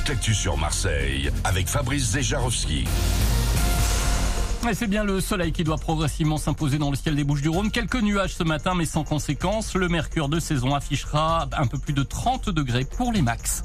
toute l'actu sur Marseille avec Fabrice Zejarowski. Et c'est bien le soleil qui doit progressivement s'imposer dans le ciel des Bouches-du-Rhône. Quelques nuages ce matin, mais sans conséquence. Le mercure de saison affichera un peu plus de 30 degrés pour les max.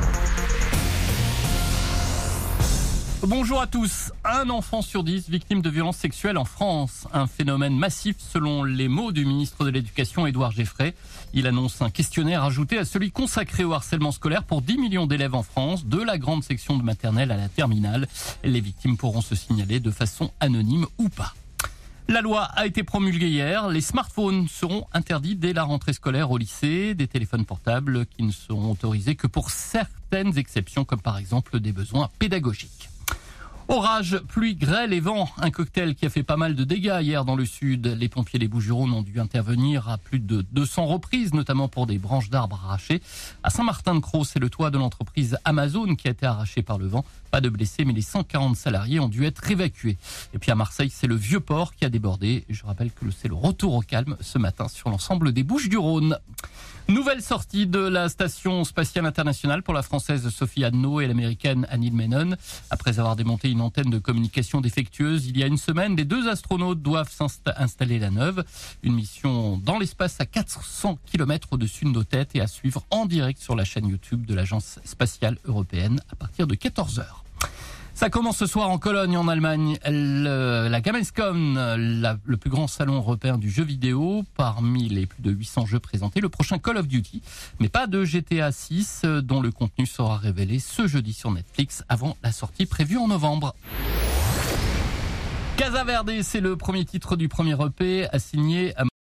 Bonjour à tous. Un enfant sur 10 victime de violences sexuelles en France. Un phénomène massif selon les mots du ministre de l'Éducation, Édouard Geffray. Il annonce un questionnaire ajouté à celui consacré au harcèlement scolaire pour 10 millions d'élèves en France, de la grande section de maternelle à la terminale. Les victimes pourront se signaler de façon anonyme ou pas. La loi a été promulguée hier. Les smartphones seront interdits dès la rentrée scolaire au lycée. Des téléphones portables qui ne seront autorisés que pour certaines exceptions, comme par exemple des besoins pédagogiques. Orage, pluie, grêle et vent. Un cocktail qui a fait pas mal de dégâts hier dans le sud. Les pompiers des Bouches-du-Rhône ont dû intervenir à plus de 200 reprises, notamment pour des branches d'arbres arrachées. À Saint-Martin-de-Crau, c'est le toit de l'entreprise Amazon qui a été arraché par le vent. Pas de blessés, mais les 140 salariés ont dû être évacués. Et puis à Marseille, c'est le Vieux-Port qui a débordé. Je rappelle que c'est le retour au calme ce matin sur l'ensemble des Bouches-du-Rhône. Nouvelle sortie de la station spatiale internationale pour la française Sophie Adno et l'américaine Anil Menon. Après avoir démonté une antenne de communication défectueuse il y a une semaine, les deux astronautes doivent installer la neuve. Une mission dans l'espace à 400 km au-dessus de nos têtes et à suivre en direct sur la chaîne YouTube de l'Agence spatiale européenne à partir de 14h. Ça commence ce soir en Cologne, en Allemagne. La Gamescom, le plus grand salon européen du jeu vidéo. Parmi les plus de 800 jeux présentés, le prochain Call of Duty. Mais pas de GTA 6, dont le contenu sera révélé ce jeudi sur Netflix avant la sortie prévue en novembre. Casa Verde, c'est le premier titre du premier EP à signer